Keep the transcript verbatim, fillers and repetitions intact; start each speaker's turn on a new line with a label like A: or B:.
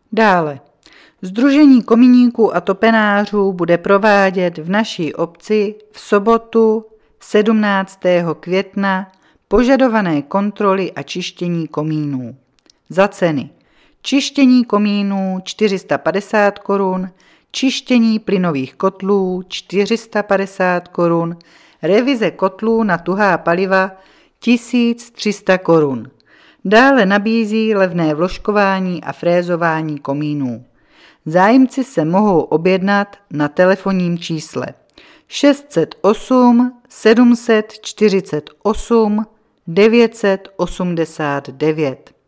A: Dále. Sdružení kominíků a topenářů bude provádět v naší obci v sobotu sedmnáctého května požadované kontroly a čištění komínů. Za ceny: čištění komínů čtyři sta padesát korun, čištění plynových kotlů čtyři sta padesát korun, revize kotlů na tuhá paliva tisíc tři sta korun. Dále nabízí levné vložkování a frézování komínů. Zájemci se mohou objednat na telefonním čísle šest set osm sedm set čtyřicet osm devět set osmdesát devět.